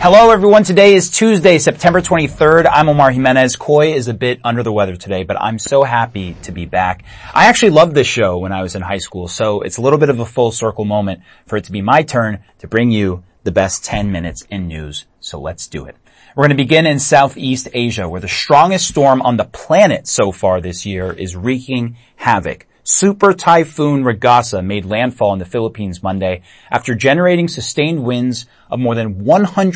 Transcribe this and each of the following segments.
Hello everyone, today is Tuesday, September 23rd. I'm Omar Jimenez. Coy is a bit under the weather today, but I'm so happy to be back. I actually loved this show when I was in high school, so it's a little bit of a full circle moment for it to be my turn to bring you the best 10 minutes in news. So let's do it. We're going to begin in Southeast Asia, where the strongest storm on the planet so far this year is wreaking havoc. Super Typhoon Regasa made landfall in the Philippines Monday after generating sustained winds of more than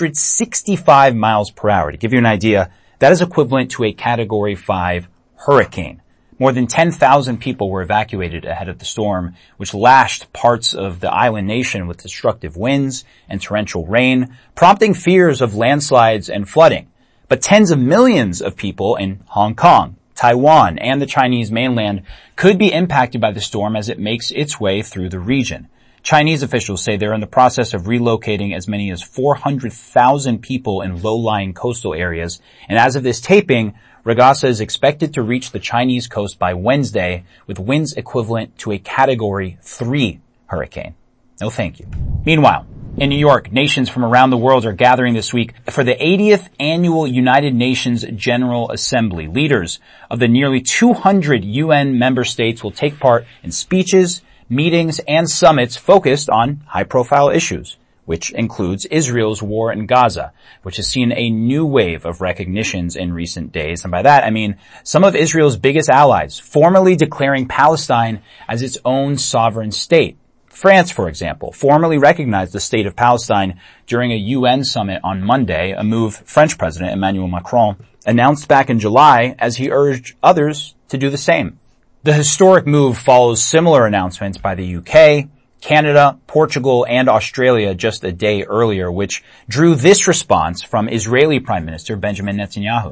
165 miles per hour. To give you an idea, that is equivalent to a Category 5 hurricane. More than 10,000 people were evacuated ahead of the storm, which lashed parts of the island nation with destructive winds and torrential rain, prompting fears of landslides and flooding. But tens of millions of people in Hong Kong, Taiwan, and the Chinese mainland could be impacted by the storm as it makes its way through the region. Chinese officials say they're in the process of relocating as many as 400,000 people in low-lying coastal areas, and as of this taping, Regasa is expected to reach the Chinese coast by Wednesday with winds equivalent to a Category 3 hurricane. No thank you. Meanwhile, in New York, nations from around the world are gathering this week for the 80th annual United Nations General Assembly. Leaders of the nearly 200 UN member states will take part in speeches, meetings, and summits focused on high-profile issues, which includes Israel's war in Gaza, which has seen a new wave of recognitions in recent days. And by that, I mean some of Israel's biggest allies formally declaring Palestine as its own sovereign state. France, for example, formally recognized the state of Palestine during a UN summit on Monday, a move French President Emmanuel Macron announced back in July as he urged others to do the same. The historic move follows similar announcements by the UK, Canada, Portugal, and Australia just a day earlier, which drew this response from Israeli Prime Minister Benjamin Netanyahu.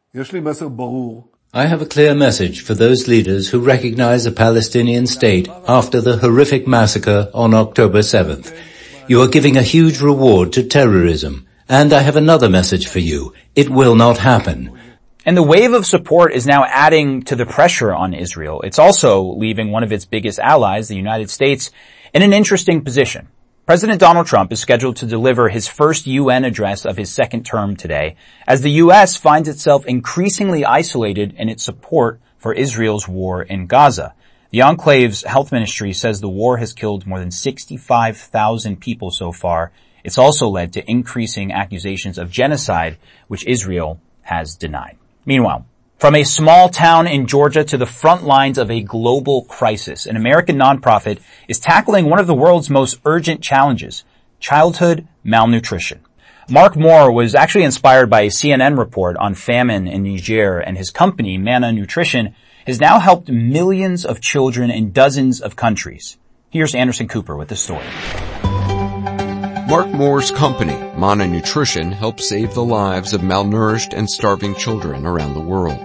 I have a clear message for those leaders who recognize a Palestinian state after the horrific massacre on October 7th. You are giving a huge reward to terrorism. And I have another message for you. It will not happen. And the wave of support is now adding to the pressure on Israel. It's also leaving one of its biggest allies, the United States, in an interesting position. President Donald Trump is scheduled to deliver his first UN address of his second term today, as the U.S. finds itself increasingly isolated in its support for Israel's war in Gaza. The Enclave's health ministry says the war has killed more than 65,000 people so far. It's also led to increasing accusations of genocide, which Israel has denied. Meanwhile, from a small town in Georgia to the front lines of a global crisis, an American nonprofit is tackling one of the world's most urgent challenges, childhood malnutrition. Mark Moore was actually inspired by a CNN report on famine in Niger, and his company, Mana Nutrition, has now helped millions of children in dozens of countries. Here's Anderson Cooper with the story. Mark Moore's company, Mana Nutrition, helps save the lives of malnourished and starving children around the world.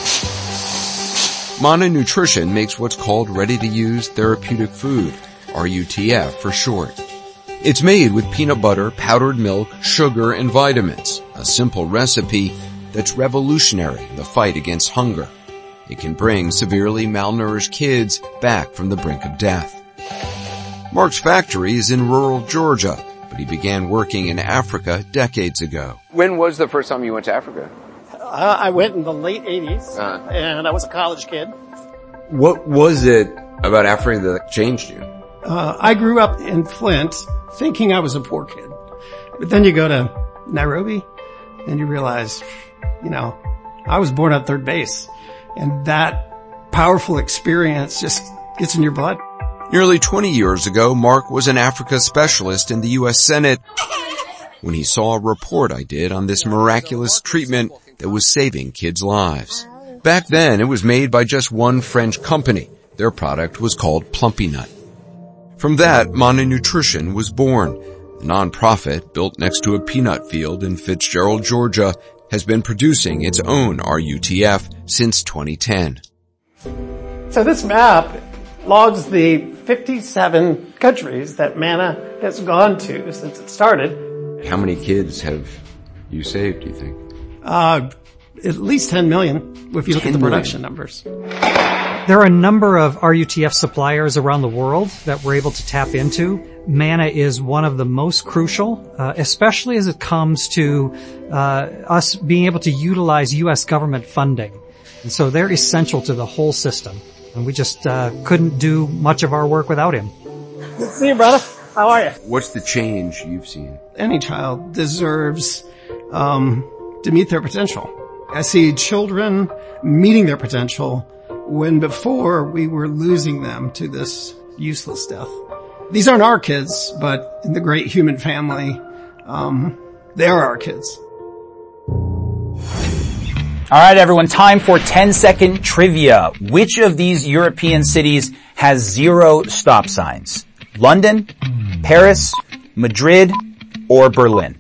Mana Nutrition makes what's called ready-to-use therapeutic food, RUTF for short. It's made with peanut butter, powdered milk, sugar, and vitamins, a simple recipe that's revolutionary in the fight against hunger. It can bring severely malnourished kids back from the brink of death. Mark's factory is in rural Georgia, but he began working in Africa decades ago. When was the first time you went to Africa? I went in the late 80s, and I was a college kid. What was it about Africa that changed you? I grew up in Flint thinking I was a poor kid. But then you go to Nairobi, and you realize, I was born at third base. And that powerful experience just gets in your blood. Nearly 20 years ago, Mark was an Africa specialist in the U.S. Senate when he saw a report I did on this miraculous treatment that was saving kids' lives. Back then, it was made by just one French company. Their product was called Plumpy Nut. From that, Mana Nutrition was born. The nonprofit, built next to a peanut field in Fitzgerald, Georgia, has been producing its own RUTF since 2010. So this map logs the 57 countries that Mana has gone to since it started. How many kids have you saved, do you think? At least 10 million, if you look at the production numbers. There are a number of RUTF suppliers around the world that we're able to tap into. MANA is one of the most crucial, especially as it comes to us being able to utilize U.S. government funding. And so they're essential to the whole system. And we just couldn't do much of our work without him. Good to see you, brother. How are you? What's the change you've seen? Any child deserves to meet their potential. I see children meeting their potential when before we were losing them to this useless death. These aren't our kids, but in the great human family, they are our kids. All right, everyone, time for 10-second trivia. Which of these European cities has 0 stop signs? London, Paris, Madrid, or Berlin?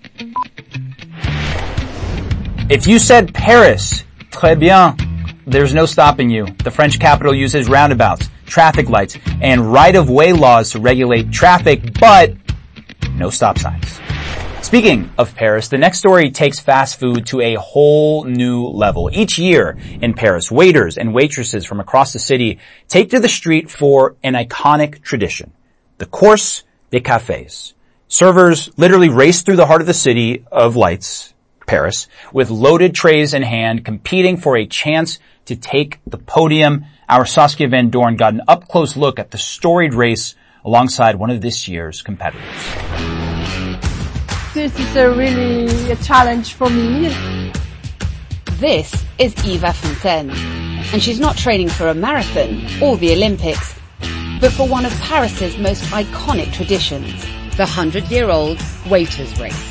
If you said Paris, très bien, there's no stopping you. The French capital uses roundabouts, traffic lights, and right-of-way laws to regulate traffic, but no stop signs. Speaking of Paris, the next story takes fast food to a whole new level. Each year in Paris, waiters and waitresses from across the city take to the street for an iconic tradition, the Course des Cafés. Servers literally race through the heart of the city of lights, Paris, with loaded trays in hand, competing for a chance to take the podium. Our Saskia Van Doorn got an up-close look at the storied race alongside one of this year's competitors. This is really a challenge for me. This is Eva Fontaine, and she's not training for a marathon or the Olympics, but for one of Paris's most iconic traditions, the 100-year-old waiters' race.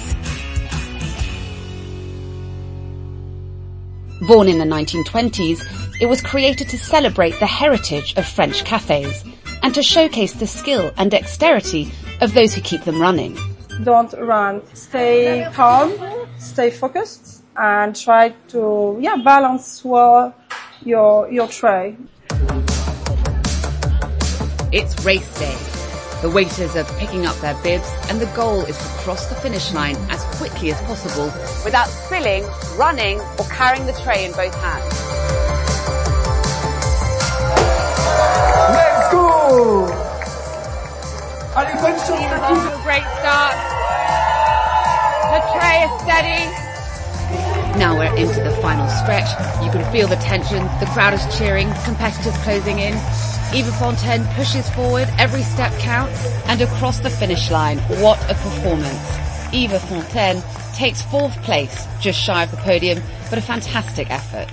Born in the 1920s, it was created to celebrate the heritage of French cafes and to showcase the skill and dexterity of those who keep them running. Don't run. Stay calm, stay focused, and try to balance well your tray. It's race day. The waiters are picking up their bibs, and the goal is to cross the finish line as quickly as possible without spilling, running, or carrying the tray in both hands. Let's go! Allez, bonne chance! Eva's off to a great start. The tray is steady. Now we're into the final stretch. You can feel the tension. The crowd is cheering. Competitors closing in. Eva Fontaine pushes forward. Every step counts. And across the finish line, what a performance. Eva Fontaine takes 4th place, just shy of the podium, but a fantastic effort.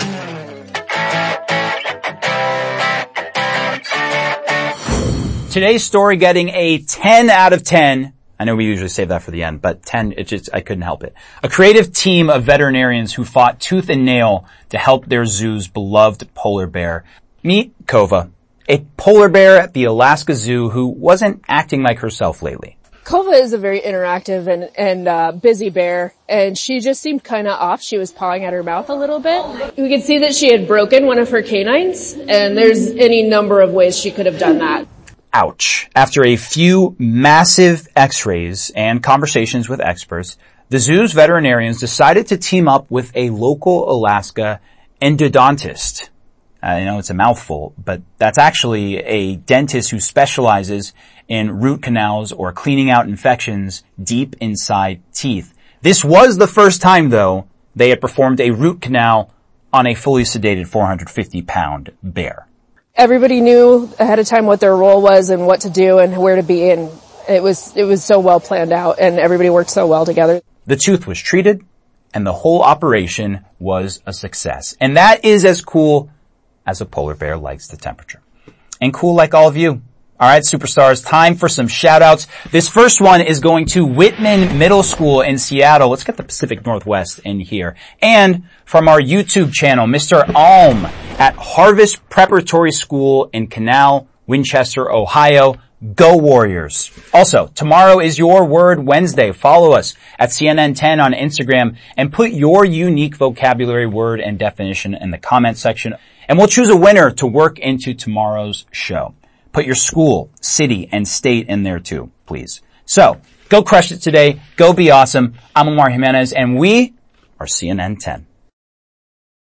Today's story getting a 10 out of 10. I know we usually save that for the end, but 10, I couldn't help it. A creative team of veterinarians who fought tooth and nail to help their zoo's beloved polar bear. Meet Kova, a polar bear at the Alaska Zoo who wasn't acting like herself lately. Kova is a very interactive and busy bear, and she just seemed kind of off. She was pawing at her mouth a little bit. We could see that she had broken one of her canines, and there's any number of ways she could have done that. Ouch. After a few massive x-rays and conversations with experts, the zoo's veterinarians decided to team up with a local Alaska endodontist. I know it's a mouthful, but that's actually a dentist who specializes in root canals or cleaning out infections deep inside teeth. This was the first time, though, they had performed a root canal on a fully sedated 450-pound bear. Everybody knew ahead of time what their role was and what to do and where to be, and it was so well planned out, and everybody worked so well together. The tooth was treated, and the whole operation was a success. And that is as cool as a polar bear likes the temperature. And cool like all of you. All right, superstars, time for some shout-outs. This first one is going to Whitman Middle School in Seattle. Let's get the Pacific Northwest in here. And from our YouTube channel, Mr. Alm at Harvest Preparatory School in Canal, Winchester, Ohio. Go Warriors. Also, tomorrow is Your Word Wednesday. Follow us at CNN10 on Instagram and put your unique vocabulary word and definition in the comment section. And we'll choose a winner to work into tomorrow's show. Put your school, city, and state in there too, please. So, go crush it today. Go be awesome. I'm Omar Jimenez, and we are CNN10.